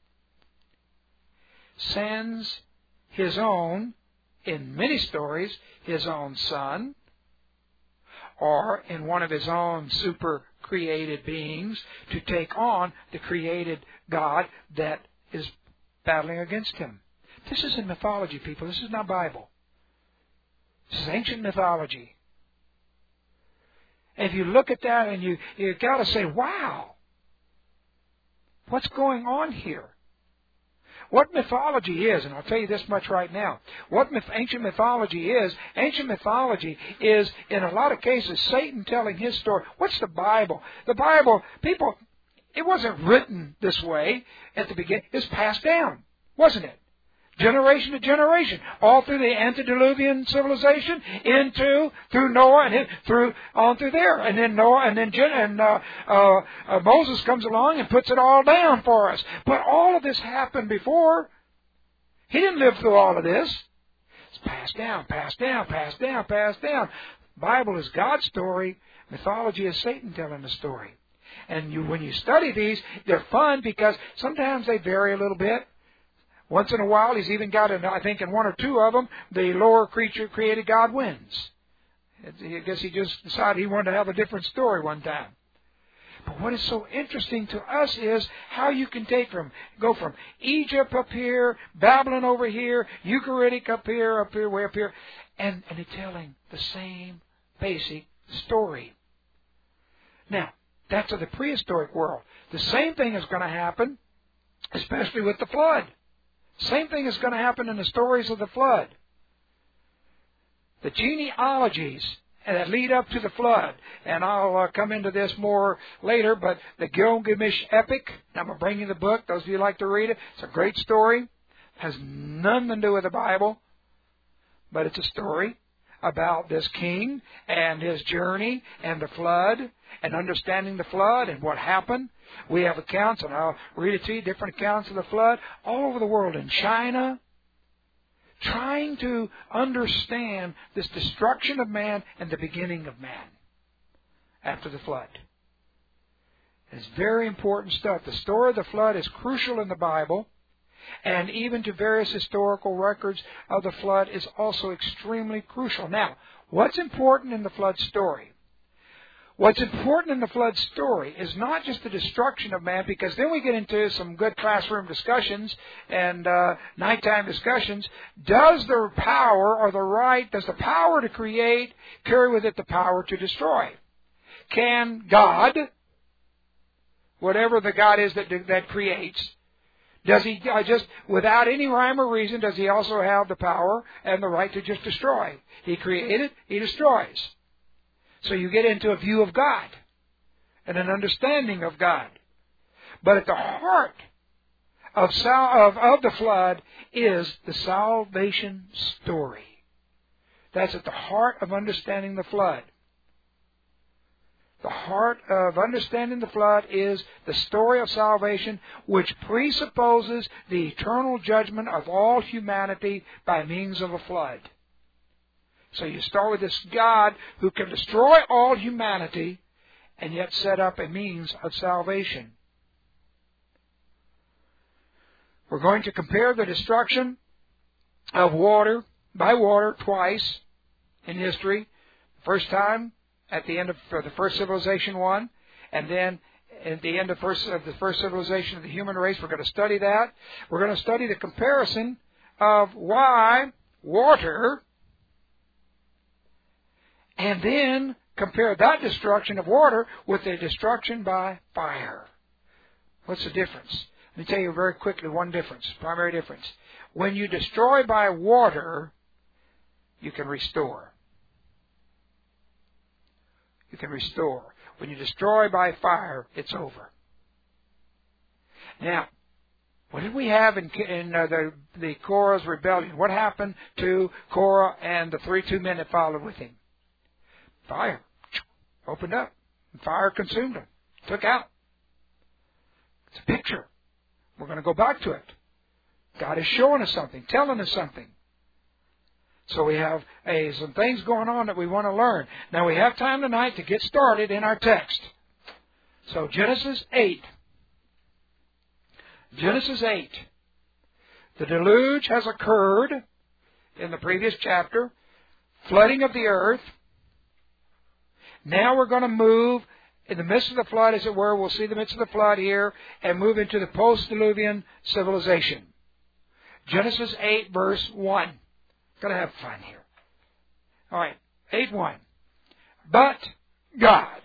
sends His own, in many stories, His own Son, or in one of His own super created beings, to take on the created God that is battling against Him. This is in mythology, people. This is not Bible. This is ancient mythology. And if you look at that, and you you got to say, wow, what's going on here? What mythology is, and I'll tell you this much right now, what myth, ancient mythology is, ancient mythology is, in a lot of cases, Satan telling his story. What's the Bible? The Bible, people, it wasn't written this way at the beginning. It was passed down, wasn't it? Generation to generation, all through the antediluvian civilization, into through Noah, and his, through on through there, and then Noah, and then and uh, uh, uh, Moses comes along and puts it all down for us. But all of this happened before. He didn't live through all of this. It's passed down, passed down, passed down, passed down. Bible is God's story. Mythology is Satan telling the story. And you, when you study these, they're fun because sometimes they vary a little bit. Once in a while, he's even got, in, I think, in one or two of them, the lower creature created God wins. I guess he just decided he wanted to have a different story one time. But what is so interesting to us is how you can take from, go from Egypt up here, Babylon over here, Ugaritic up here, up here, way up here, and, and they're telling the same basic story. Now, that's of the prehistoric world. The same thing is going to happen, especially with the flood. Same thing is going to happen in the stories of the flood. The genealogies that lead up to the flood, and I'll uh, come into this more later, but the Gilgamesh epic, I'm going to bring you the book. Those of you who like to read it, it's a great story. Has nothing to do with the Bible, but it's a story about this king and his journey and the flood and understanding the flood and what happened. We have accounts, and I'll read it to you, different accounts of the flood all over the world. In China, trying to understand this destruction of man and the beginning of man after the flood. It's very important stuff. The story of the flood is crucial in the Bible, and even to various historical records of the flood is also extremely crucial. Now, what's important in the flood story? What's important in the flood story is not just the destruction of man, because then we get into some good classroom discussions and uh, nighttime discussions. Does the power or the right, does the power to create carry with it the power to destroy? Can God, whatever the God is that that creates, does he uh, just, without any rhyme or reason, does he also have the power and the right to just destroy? He created, he destroys. So you get into a view of God and an understanding of God. But at the heart of, sal- of, of the flood is the salvation story. That's at the heart of understanding the flood. The heart of understanding the flood is the story of salvation, which presupposes the eternal judgment of all humanity by means of a flood. So you start with this God who can destroy all humanity and yet set up a means of salvation. We're going to compare the destruction of water by water twice in history. First time at the end of the first civilization one, and then at the end of, first, of the first civilization of the human race. We're going to study that. We're going to study the comparison of why water, and then compare that destruction of water with the destruction by fire. What's the difference? Let me tell you very quickly one difference, primary difference. When you destroy by water, you can restore. You can restore. When you destroy by fire, it's over. Now, what did we have in, in uh, the, the Korah's rebellion? What happened to Korah and the thirty-two men that followed with him? Fire opened up. And fire consumed them. Took out. It's a picture. We're going to go back to it. God is showing us something, telling us something. So we have uh, some things going on that we want to learn. Now we have time tonight to get started in our text. So Genesis eight. Genesis eight. The deluge has occurred in the previous chapter. Flooding of the earth. Now we're going to move in the midst of the flood, as it were. We'll see the midst of the flood here and move into the post-diluvian civilization. Genesis eight, verse one. Going to have fun here. All right, eight one. But God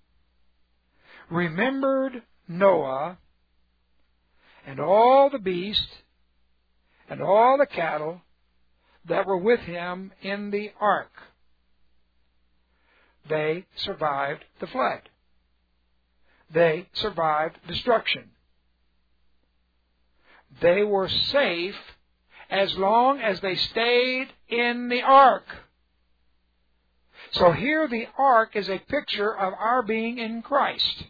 remembered Noah and all the beasts and all the cattle that were with him in the ark. They survived the flood. They survived destruction. They were safe as long as they stayed in the ark. So here the ark is a picture of our being in Christ.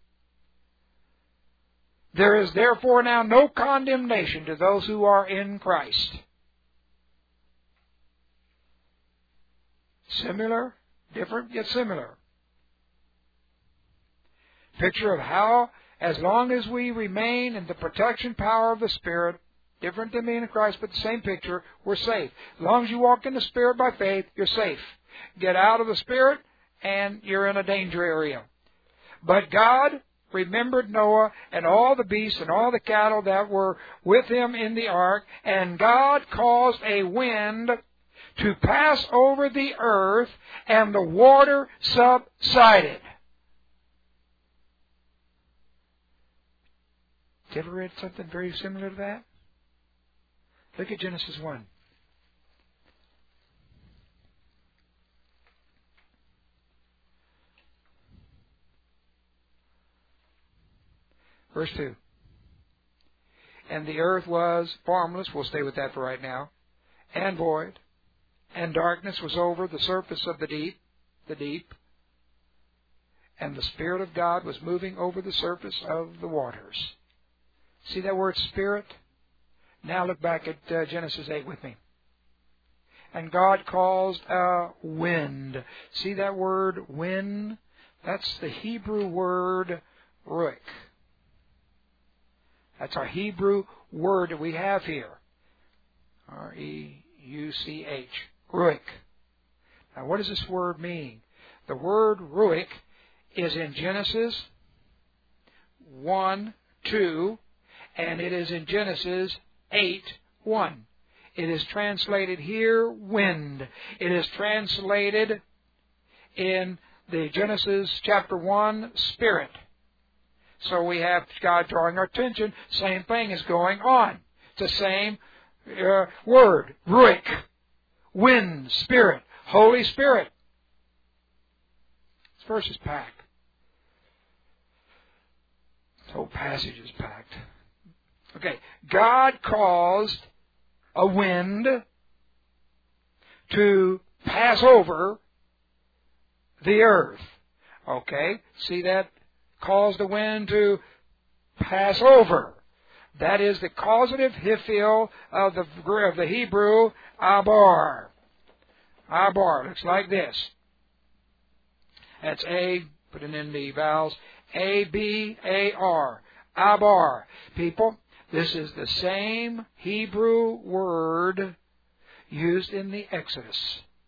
There is therefore now no condemnation to those who are in Christ. Similar, different, yet similar. Picture of how, as long as we remain in the protection power of the Spirit, different than being in Christ, but the same picture, we're safe. As long as you walk in the Spirit by faith, you're safe. Get out of the Spirit, and you're in a danger area. But God remembered Noah and all the beasts and all the cattle that were with him in the ark, and God caused a wind to pass over the earth, and the water subsided. Did you ever read something very similar to that? Look at Genesis one. Verse two. And the earth was formless. We'll stay with that for right now. And void. And darkness was over the surface of the deep. The deep. And the Spirit of God was moving over the surface of the waters. See that word Spirit? Now look back at uh, Genesis eight with me. And God caused a wind. See that word wind? That's the Hebrew word ruach. That's our Hebrew word that we have here. R E U C H. Ruach. Now what does this word mean? The word ruach is in Genesis one, two, and it is in Genesis eight, one. It is translated here, wind. It is translated in the Genesis chapter one, spirit. So we have God drawing our attention. Same thing is going on. It's the same uh, word, ruach, wind, spirit, Holy Spirit. This verse is packed. This whole passage is packed. Okay, God caused a wind to pass over the earth. Okay, see that? Caused the wind to pass over. That is the causative hifil of the, of the Hebrew abar. Abar looks like this. That's A Put it in the vowels. A B A R. Abar. People, this is the same Hebrew word used in the Exodus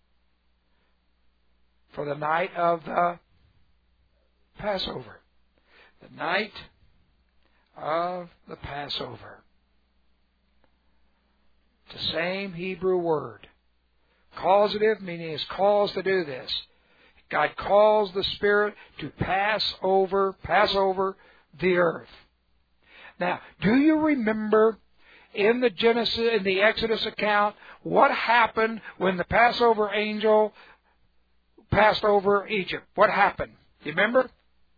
for the night of the Passover. The night of the Passover. The same Hebrew word. Causative, meaning it's caused to do this. God calls the Spirit to pass over, pass over the earth. Now, do you remember in the Genesis, in the Exodus account, what happened when the Passover angel passed over Egypt? What happened? Do you remember?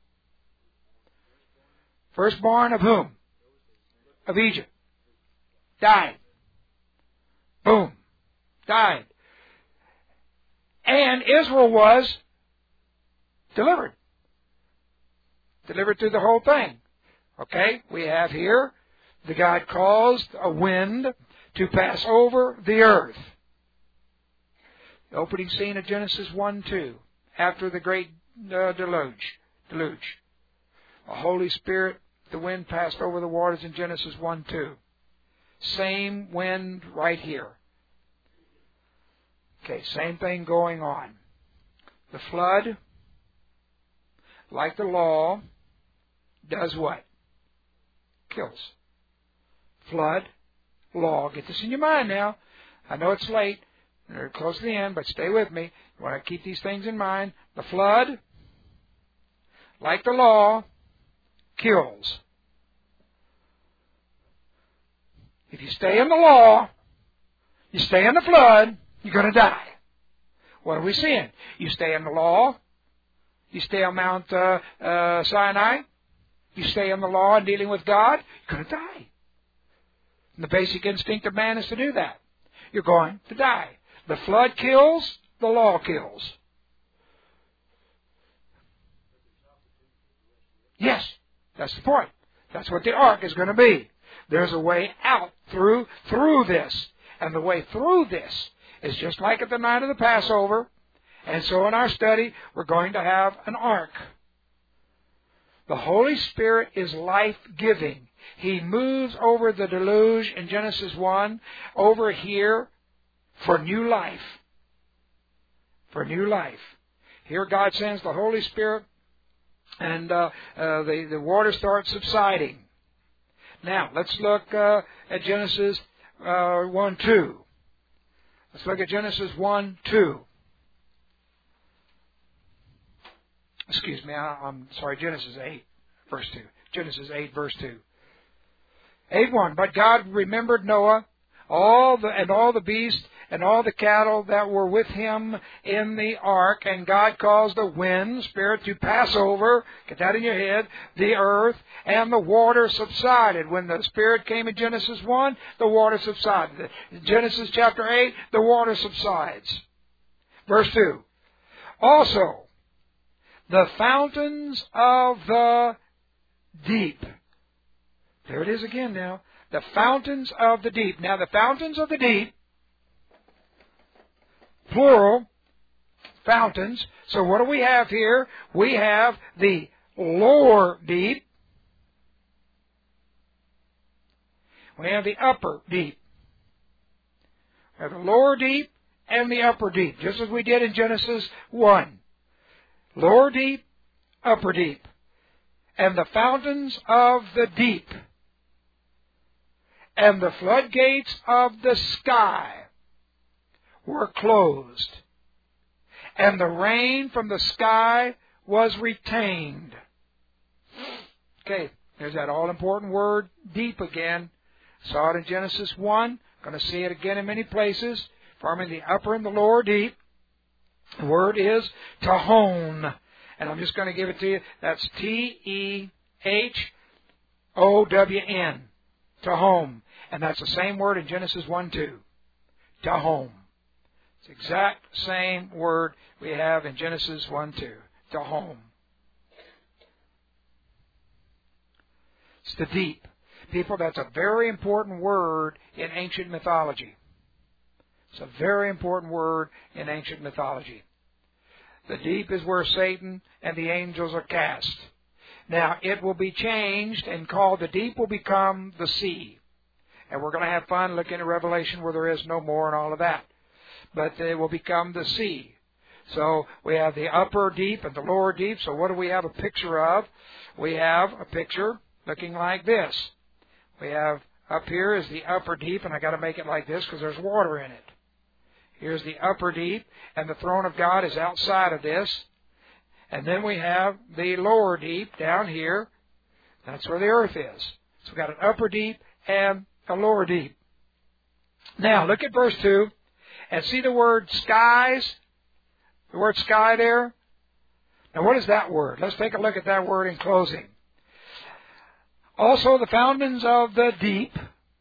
Firstborn of whom? Of Egypt. Died. Boom. Died. And Israel was delivered. Delivered through the whole thing. Okay, we have here, the God caused a wind to pass over the earth. The opening scene of Genesis one two, after the great uh, deluge. Deluge. The Holy Spirit, the wind passed over the waters in Genesis one two. Same wind right here. Okay, same thing going on. The flood, like the law, does what? Kills. Flood, law. Get this in your mind now. I know it's late. We're close to the end, but stay with me. You want to keep these things in mind. The flood, like the law, kills. If you stay in the law, you stay in the flood, you're going to die. What are we seeing? You stay in the law. You stay on Mount uh, uh, Sinai. You stay in the law and dealing with God, you're going to die. And the basic instinct of man is to do that. You're going to die. The flood kills, the law kills. Yes, that's the point. That's what the ark is going to be. There's a way out through through this. And the way through this is just like at the night of the Passover. And so in our study, we're going to have an ark. The Holy Spirit is life-giving. He moves over the deluge in Genesis one, over here for new life. For new life. Here God sends the Holy Spirit, and uh, uh, the, the water starts subsiding. Now, let's look uh, at Genesis uh, one two. Let's look at Genesis one two. Excuse me, I, I'm sorry, Genesis eight, verse two. Genesis eight, verse two. eight one. But God remembered Noah, all the and all the beasts and all the cattle that were with him in the ark, and God caused the wind, spirit, to pass over, get that in your head, the earth, and the water subsided. When the Spirit came in Genesis one, the water subsided. In Genesis chapter eight, the water subsides. Verse two. Also, the fountains of the deep. There it is again now. The fountains of the deep. Now, the fountains of the deep, plural, fountains. So what do we have here? We have the lower deep. We have the upper deep. We have the lower deep and the upper deep, just as we did in Genesis one. Lower deep, upper deep. And the fountains of the deep. And the floodgates of the sky were closed. And the rain from the sky was retained. Okay, there's that all-important word, deep again. Saw it in Genesis one. Going to see it again in many places. Forming the upper and the lower deep. The word is tahon. And I'm just going to give it to you. That's T E H O W N. Tahom. And that's the same word in Genesis one two. Tahom. It's the exact same word we have in Genesis one two. Tahom. It's the deep. People, that's a very important word in ancient mythology. It's a very important word in ancient mythology. The deep is where Satan and the angels are cast. Now, it will be changed and called, the deep will become the sea. And we're going to have fun looking at Revelation where there is no more and all of that. But it will become the sea. So we have the upper deep and the lower deep. So what do we have a picture of? We have a picture looking like this. We have up here is the upper deep, and I got to make it like this because there's water in it. Here's the upper deep, and the throne of God is outside of this. And then we have the lower deep down here. That's where the earth is. So we've got an upper deep and a lower deep. Now, look at verse two, and see the word skies? The word sky there? Now, what is that word? Let's take a look at that word in closing. Also, the fountains of the deep.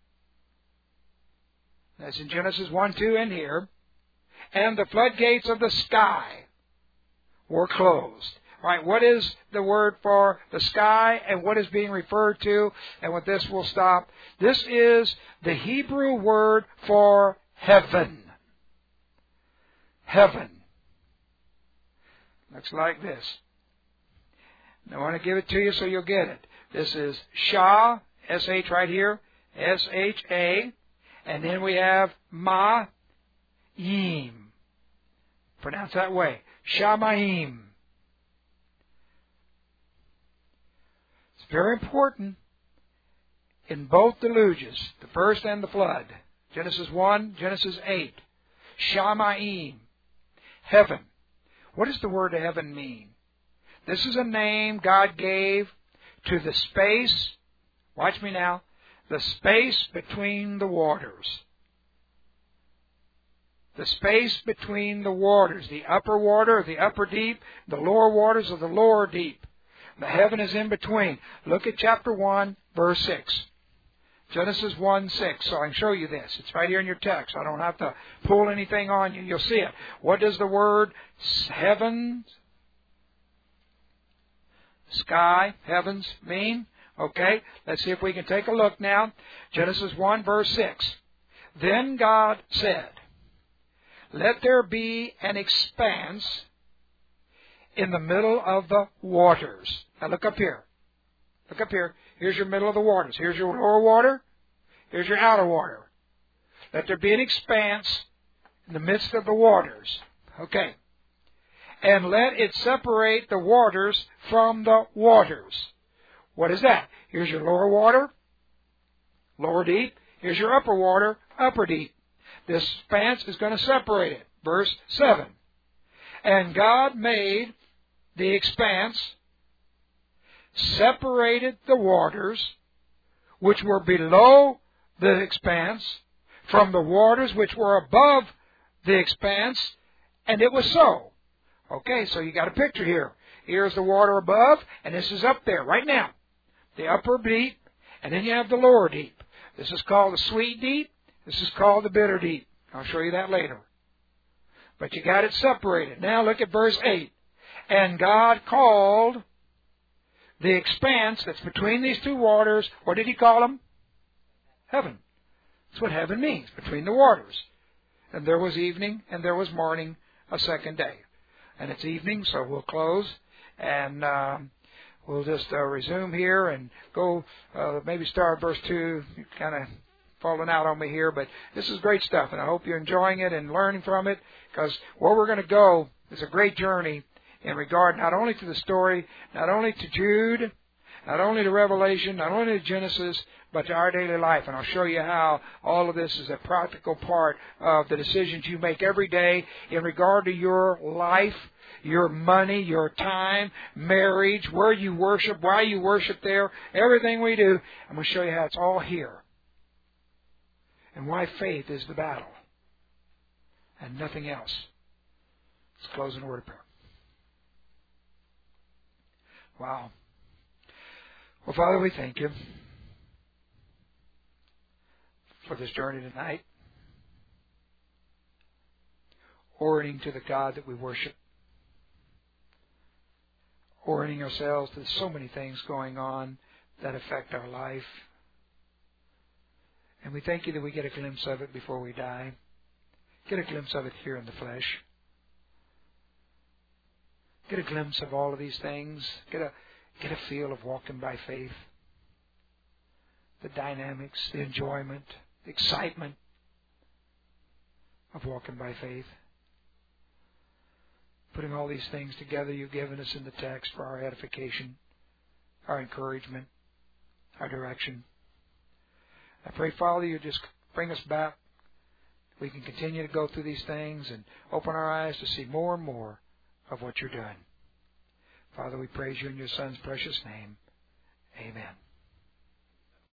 That's in Genesis one, two in here. And the floodgates of the sky were closed. All right, what is the word for the sky and what is being referred to? And with this we'll stop. This is the Hebrew word for heaven. Heaven. Looks like this. I want to give it to you so you'll get it. This is Shah, S H right here, S H A, and then we have Ma, Yim. Pronounce that way. Shamayim. It's very important in both deluges, the first and the flood. Genesis one, Genesis eight. Shamayim. Heaven. What does the word heaven mean? This is a name God gave to the space, watch me now, the space between the waters. The space between the waters, the upper water, the upper deep, the lower waters of the lower deep. The heaven is in between. Look at chapter one, verse six. Genesis one, six. So I can show you this. It's right here in your text. I don't have to pull anything on you. You'll see it. What does the word heavens, sky, heavens mean? Okay, let's see if we can take a look now. Genesis one, verse six. Then God said, let there be an expanse in the middle of the waters. Now look up here. Look up here. Here's your middle of the waters. Here's your lower water. Here's your outer water. Let there be an expanse in the midst of the waters. Okay. And let it separate the waters from the waters. What is that? Here's your lower water, lower deep. Here's your upper water, upper deep. This expanse is going to separate it. Verse seven. And God made the expanse, separated the waters which were below the expanse from the waters which were above the expanse, and it was so. Okay, so you got a picture here. Here's the water above, and this is up there right now. The upper deep, and then you have the lower deep. This is called the sweet deep. This is called the bitter deep. I'll show you that later. But you got it separated. Now look at verse eight. And God called the expanse that's between these two waters, what did He call them? Heaven. That's what heaven means, between the waters. And there was evening, and there was morning, a second day. And it's evening, so we'll close, and um, we'll just uh, resume here and go, uh, maybe start verse two, kind of falling out on me here, but this is great stuff, and I hope you're enjoying it and learning from it, because where we're going to go is a great journey in regard not only to the story, not only to Jude, not only to Revelation, not only to Genesis, but to our daily life. And I'll show you how all of this is a practical part of the decisions you make every day in regard to your life, your money, your time, marriage, where you worship, why you worship there, everything we do. I'm going to show you how it's all here. And why faith is the battle. And nothing else. Let's close in a word of prayer. Wow. Well, Father, we thank You for this journey tonight. Orienting to the God that we worship. Orienting ourselves to so many things going on that affect our life. And we thank You that we get a glimpse of it before we die. Get a glimpse of it here in the flesh. get a glimpse of all of these things, get a get a feel of walking by faith, the dynamics, the enjoyment, the excitement of walking by faith. Putting all these things together you've given us in the text for our edification, our encouragement, our direction. I pray, Father, you just bring us back. We can continue to go through these things and open our eyes to see more and more of what you're doing. Father, we praise you in your Son's precious name. Amen.